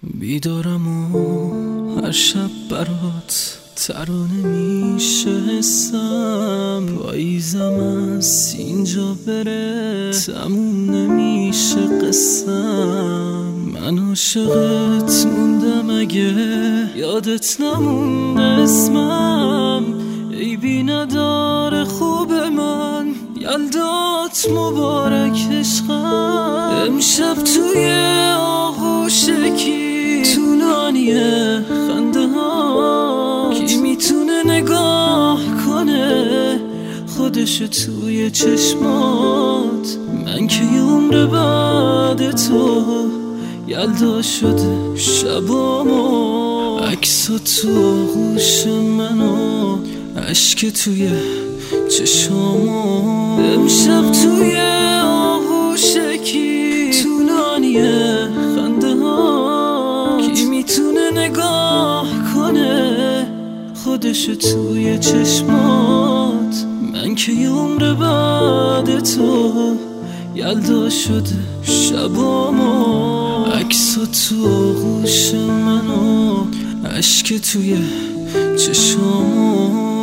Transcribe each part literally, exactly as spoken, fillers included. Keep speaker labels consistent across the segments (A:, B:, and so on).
A: بیدارم و هر شب برات ترانه میشه حسم، پاییزم از اینجا بره تموم نمیشه قصم. من عاشقت موندم اگه یادت نمونده اسمم، عیبی نداره خوب من، یلدات مبارک عشقم. امشب توی آغوشکی طولانیه خنده ها، کی میتونه نگاه کنه خودشو توی چشمات؟ من که یه عمر بعد تو یلدا شده شبامو، عکسا تو آغوش منو، عشق توی چشامو. امشب توی آغوشکی طولانیه خنده ها، کی میتونه نگاه کنه خودشو توی چشمات؟ من که یه عمر بعد تو یلدا شده شبامو، عکسا تو آغوش منو، عشق توی چشامو.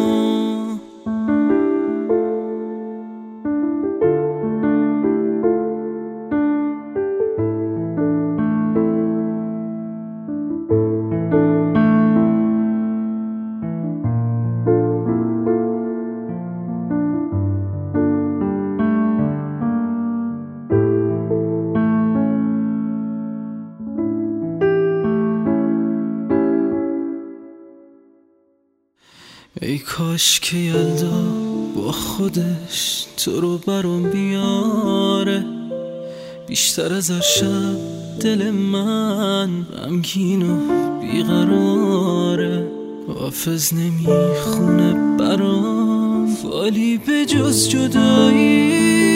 A: ای کاش که یلدا با خودش تو رو برام بیاره، بیشتر از هر شب دل من غمگین و بیقراره. حافظ نمیخونه برام فالی به جز جدایی،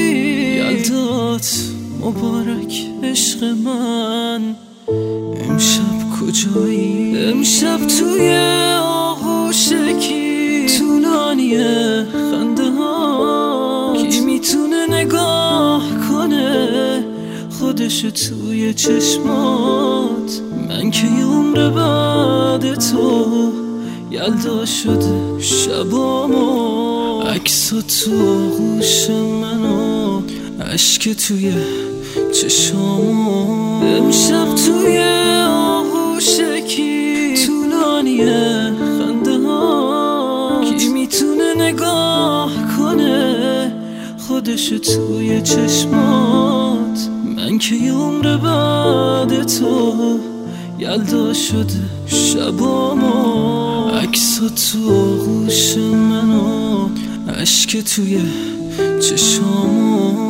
A: یلدات مبارک عشق من. امشب کجایی؟ امشب توی آغوشکی طولانیه خنده ها، کی میتونه نگاه کنه خودشو توی چشمات؟ من که یه عمر بعد تو یلدا شده شبامو، عکسا تو آغوش منو، عشق توی چشامو. امشب توی آغوشکی طولانیه خنده ها، کی میتونه نگاه کنه خودشو توی چشمات؟ من که یه عمر بعد تو یلدا شده شبامو، عکسا تو آغوش منو، عشق توی چشامو.